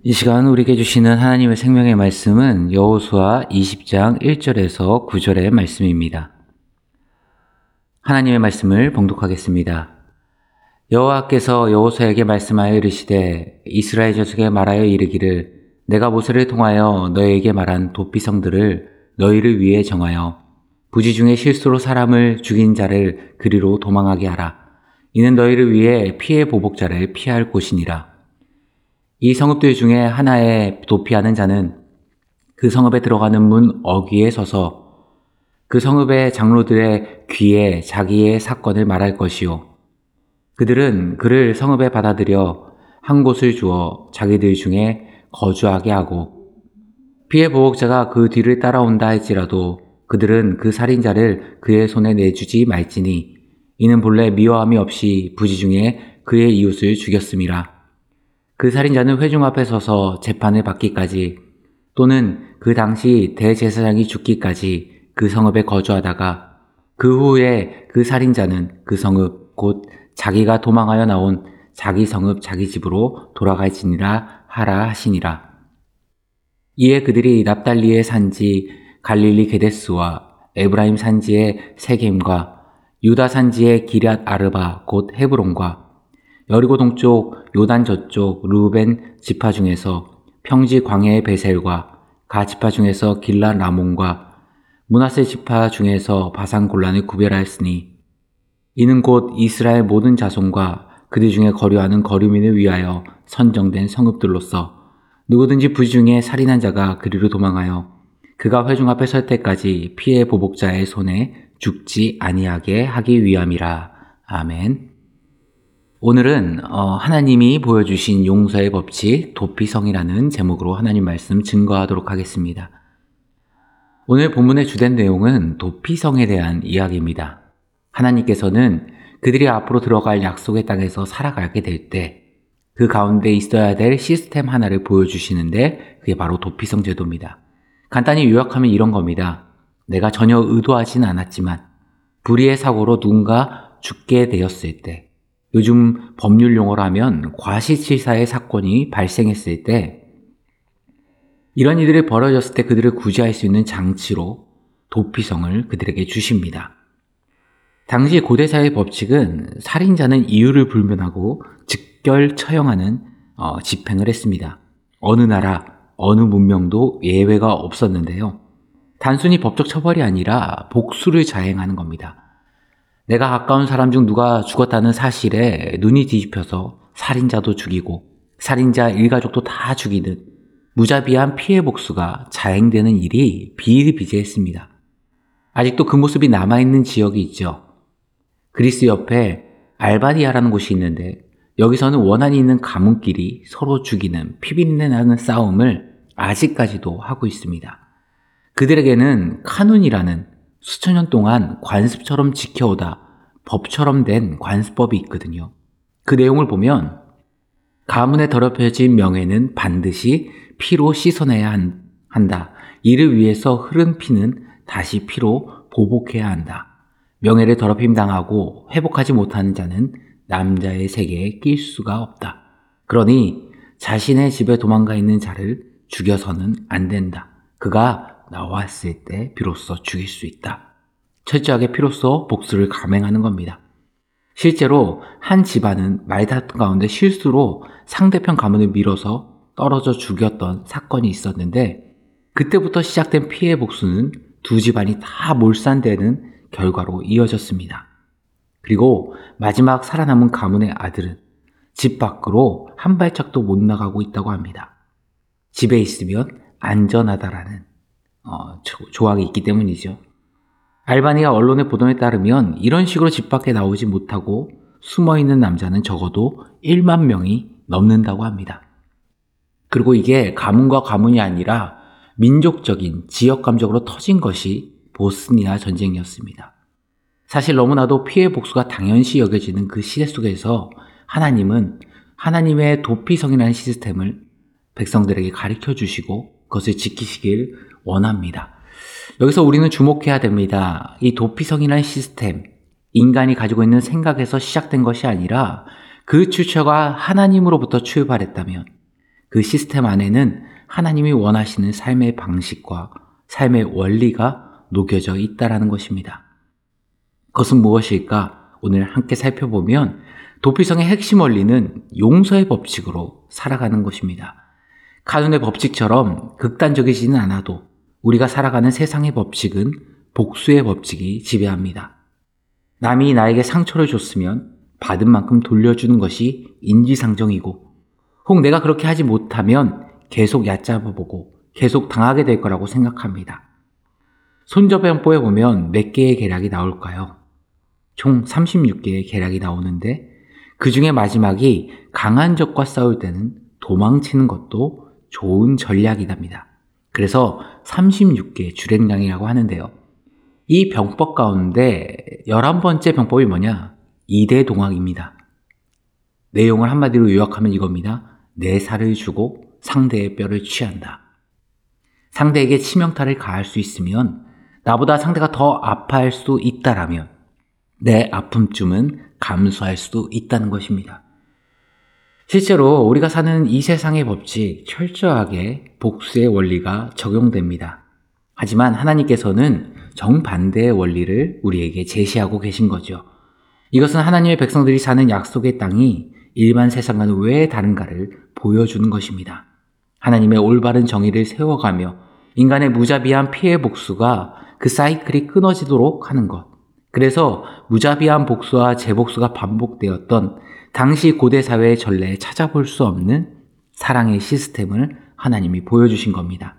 이 시간 우리에게 주시는 하나님의 생명의 말씀은 여호수아 20장 1절에서 9절의 말씀입니다. 하나님의 말씀을 봉독하겠습니다. 여호와께서 여호수아에게 말씀하여 이르시되 이스라엘 자손에게 말하여 이르기를 내가 모세를 통하여 너희에게 말한 도피성들을 너희를 위해 정하여 부지 중에 실수로 사람을 죽인 자를 그리로 도망하게 하라. 이는 너희를 위해 피해 보복자를 피할 곳이니라. 이 성읍들 중에 하나에 도피하는 자는 그 성읍에 들어가는 문 어귀에 서서 그 성읍의 장로들의 귀에 자기의 사건을 말할 것이요. 그들은 그를 성읍에 받아들여 한 곳을 주어 자기들 중에 거주하게 하고 피해 보복자가 그 뒤를 따라온다 할지라도 그들은 그 살인자를 그의 손에 내주지 말지니 이는 본래 미워함이 없이 부지 중에 그의 이웃을 죽였음이라. 그 살인자는 회중 앞에 서서 재판을 받기까지 또는 그 당시 대제사장이 죽기까지 그 성읍에 거주하다가 그 후에 그 살인자는 그 성읍 곧 자기가 도망하여 나온 자기 성읍 자기 집으로 돌아갈지니라 하라 하시니라. 이에 그들이 납달리의 산지 갈릴리 게데스와 에브라임 산지의 세겜과 유다 산지의 기럇 아르바 곧 헤브론과 여리고 동쪽 요단 저쪽 르우벤 지파 중에서 평지 광야의 베셀과 가 지파 중에서 길랏 라몬과 므낫세 지파 중에서 바산 골란을 구별하였으니 이는 곧 이스라엘 모든 자손과 그들 중에 거류하는 거류민을 위하여 선정된 성읍들로서 누구든지 부지 중에 살인한 자가 그리로 도망하여 그가 회중 앞에 설 때까지 피해 보복자의 손에 죽지 아니하게 하기 위함이라. 아멘. 오늘은 하나님이 보여주신 용서의 법칙 도피성이라는 제목으로 하나님 말씀 증거하도록 하겠습니다. 오늘 본문의 주된 내용은 도피성에 대한 이야기입니다. 하나님께서는 그들이 앞으로 들어갈 약속의 땅에서 살아가게 될 때 그 가운데 있어야 될 시스템 하나를 보여주시는데 그게 바로 도피성 제도입니다. 간단히 요약하면 이런 겁니다. 내가 전혀 의도하진 않았지만 불의의 사고로 누군가 죽게 되었을 때, 요즘 법률 용어로 하면 과실치사의 사건이 발생했을 때, 이런 일들이 벌어졌을 때 그들을 구제할 수 있는 장치로 도피성을 그들에게 주십니다. 당시 고대사의 법칙은 살인자는 이유를 불문하고 즉결 처형하는 집행을 했습니다. 어느 나라, 어느 문명도 예외가 없었는데요. 단순히 법적 처벌이 아니라 복수를 자행하는 겁니다. 내가 가까운 사람 중 누가 죽었다는 사실에 눈이 뒤집혀서 살인자도 죽이고 살인자 일가족도 다 죽이는 무자비한 피해 복수가 자행되는 일이 비일비재했습니다. 아직도 그 모습이 남아있는 지역이 있죠. 그리스 옆에 알바니아라는 곳이 있는데 여기서는 원한이 있는 가문끼리 서로 죽이는 피비린내나는 싸움을 아직까지도 하고 있습니다. 그들에게는 카눈이라는 수천 년 동안 관습처럼 지켜오다 법처럼 된 관습법이 있거든요. 그 내용을 보면 가문에 더럽혀진 명예는 반드시 피로 씻어내야 한다. 이를 위해서 흐른 피는 다시 피로 보복해야 한다. 명예를 더럽힘 당하고 회복하지 못하는 자는 남자의 세계에 낄 수가 없다. 그러니 자신의 집에 도망가 있는 자를 죽여서는 안 된다. 그가 나왔을 때 비로소 죽일 수 있다. 철저하게 피로써 복수를 감행하는 겁니다. 실제로 한 집안은 말다툼 가운데 실수로 상대편 가문을 밀어서 떨어져 죽였던 사건이 있었는데 그때부터 시작된 피해 복수는 두 집안이 다 몰산되는 결과로 이어졌습니다. 그리고 마지막 살아남은 가문의 아들은 집 밖으로 한 발짝도 못 나가고 있다고 합니다. 집에 있으면 안전하다라는 조항이 있기 때문이죠. 알바니아 언론의 보도에 따르면 이런 식으로 집 밖에 나오지 못하고 숨어있는 남자는 적어도 1만 명이 넘는다고 합니다. 그리고 이게 가문과 가문이 아니라 민족적인 지역 감정으로 터진 것이 보스니아 전쟁이었습니다. 사실 너무나도 피해 복수가 당연시 여겨지는 그 시대 속에서 하나님은 하나님의 도피성이라는 시스템을 백성들에게 가르쳐 주시고 그것을 지키시길 원합니다. 여기서 우리는 주목해야 됩니다. 이 도피성이라는 시스템, 인간이 가지고 있는 생각에서 시작된 것이 아니라 그 출처가 하나님으로부터 출발했다면 그 시스템 안에는 하나님이 원하시는 삶의 방식과 삶의 원리가 녹여져 있다라는 것입니다. 그것은 무엇일까? 오늘 함께 살펴보면 도피성의 핵심 원리는 용서의 법칙으로 살아가는 것입니다. 카눈의 법칙처럼 극단적이지는 않아도 우리가 살아가는 세상의 법칙은 복수의 법칙이 지배합니다. 남이 나에게 상처를 줬으면 받은 만큼 돌려주는 것이 인지상정이고, 혹 내가 그렇게 하지 못하면 계속 얕잡아보고 계속 당하게 될 거라고 생각합니다. 손자병법에 보면 몇 개의 계략이 나올까요? 총 36개의 계략이 나오는데 그 중에 마지막이 강한 적과 싸울 때는 도망치는 것도 좋은 전략이답니다. 그래서 36개 주랭량이라고 하는데요. 이 병법 가운데 11번째 병법이 뭐냐? 이대동학입니다. 내용을 한마디로 요약하면 이겁니다. 내 살을 주고 상대의 뼈를 취한다. 상대에게 치명타를 가할 수 있으면 나보다 상대가 더 아파할 수 있다라면 내 아픔쯤은 감수할 수도 있다는 것입니다. 실제로 우리가 사는 이 세상의 법칙 철저하게 복수의 원리가 적용됩니다. 하지만 하나님께서는 정반대의 원리를 우리에게 제시하고 계신 거죠. 이것은 하나님의 백성들이 사는 약속의 땅이 일반 세상과는 왜 다른가를 보여주는 것입니다. 하나님의 올바른 정의를 세워가며 인간의 무자비한 피해 복수가 그 사이클이 끊어지도록 하는 것. 그래서 무자비한 복수와 재복수가 반복되었던 당시 고대 사회의 전례에 찾아볼 수 없는 사랑의 시스템을 하나님이 보여주신 겁니다.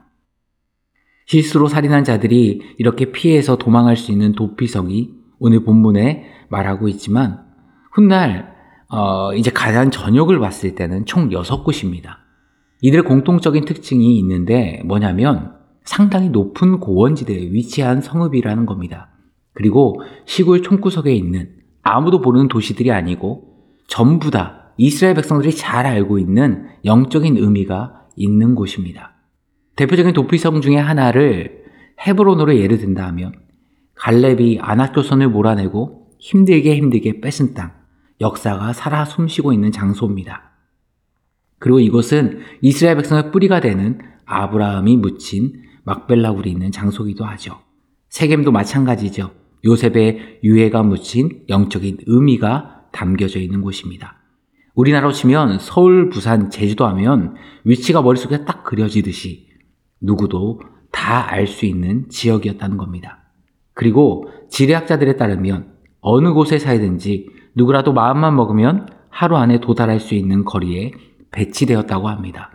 실수로 살인한 자들이 이렇게 피해서 도망할 수 있는 도피성이 오늘 본문에 말하고 있지만 훗날 이제 가난 전역을 봤을 때는 총 6곳입니다. 이들의 공통적인 특징이 있는데 뭐냐면 상당히 높은 고원지대에 위치한 성읍이라는 겁니다. 그리고 시골 총구석에 있는 아무도 모르는 도시들이 아니고 전부 다 이스라엘 백성들이 잘 알고 있는 영적인 의미가 있는 곳입니다. 대표적인 도피성 중에 하나를 헤브론으로 예를 든다 하면 갈렙이 아낙교선을 몰아내고 힘들게 뺏은 땅, 역사가 살아 숨쉬고 있는 장소입니다. 그리고 이곳은 이스라엘 백성의 뿌리가 되는 아브라함이 묻힌 막벨라굴이 있는 장소이기도 하죠. 세겜도 마찬가지죠. 요셉의 유해가 묻힌 영적인 의미가 담겨져 있는 곳입니다. 우리나라로 치면 서울, 부산, 제주도 하면 위치가 머릿속에 딱 그려지듯이 누구도 다 알 수 있는 지역이었다는 겁니다. 그리고 지리학자들에 따르면 어느 곳에 살든지 누구라도 마음만 먹으면 하루 안에 도달할 수 있는 거리에 배치되었다고 합니다.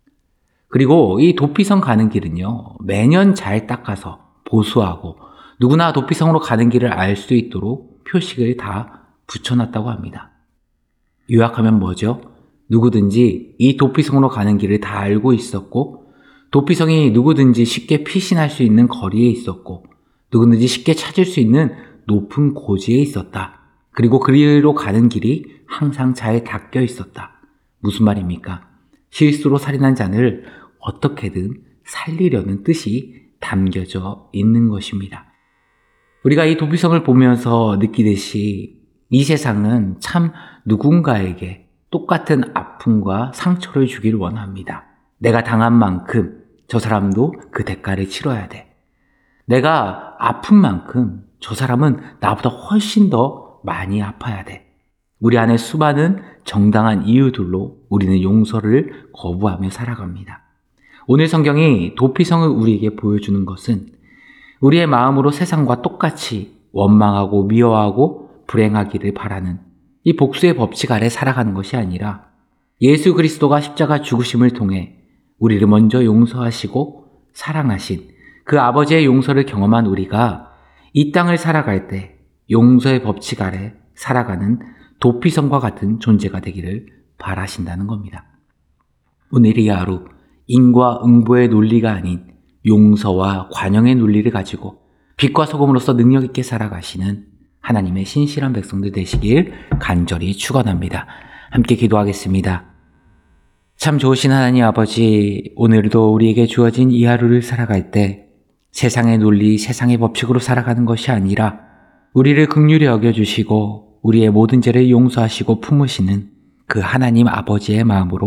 그리고 이 도피성 가는 길은요, 매년 잘 닦아서 보수하고 누구나 도피성으로 가는 길을 알 수 있도록 표식을 다 붙여놨다고 합니다. 요약하면 뭐죠? 누구든지 이 도피성으로 가는 길을 다 알고 있었고 도피성이 누구든지 쉽게 피신할 수 있는 거리에 있었고 누구든지 쉽게 찾을 수 있는 높은 고지에 있었다. 그리고 그리로 가는 길이 항상 잘 닦여 있었다. 무슨 말입니까? 실수로 살인한 자를 어떻게든 살리려는 뜻이 담겨져 있는 것입니다. 우리가 이 도피성을 보면서 느끼듯이 이 세상은 참 누군가에게 똑같은 아픔과 상처를 주길 원합니다. 내가 당한 만큼 저 사람도 그 대가를 치러야 돼. 내가 아픈 만큼 저 사람은 나보다 훨씬 더 많이 아파야 돼. 우리 안에 수많은 정당한 이유들로 우리는 용서를 거부하며 살아갑니다. 오늘 성경이 도피성을 우리에게 보여주는 것은 우리의 마음으로 세상과 똑같이 원망하고 미워하고 불행하기를 바라는 이 복수의 법칙 아래 살아가는 것이 아니라 예수 그리스도가 십자가 죽으심을 통해 우리를 먼저 용서하시고 사랑하신 그 아버지의 용서를 경험한 우리가 이 땅을 살아갈 때 용서의 법칙 아래 살아가는 도피성과 같은 존재가 되기를 바라신다는 겁니다. 오늘 이 하루 인과 응보의 논리가 아닌 용서와 관용의 논리를 가지고 빛과 소금으로서 능력 있게 살아가시는 하나님의 신실한 백성들 되시길 간절히 축원합니다. 함께 기도하겠습니다. 참 좋으신 하나님 아버지, 오늘도 우리에게 주어진 이 하루를 살아갈 때 세상의 논리, 세상의 법칙으로 살아가는 것이 아니라 우리를 긍휼히 여겨주시고 우리의 모든 죄를 용서하시고 품으시는 그 하나님 아버지의 마음으로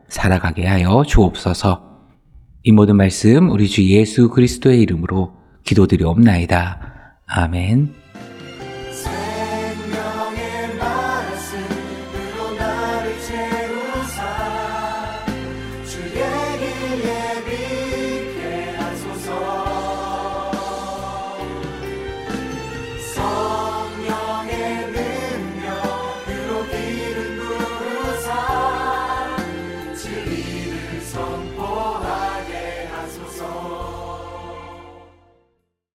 살아가게 하여 주옵소서. 이 모든 말씀 우리 주 예수 그리스도의 이름으로 기도드리옵나이다. 아멘.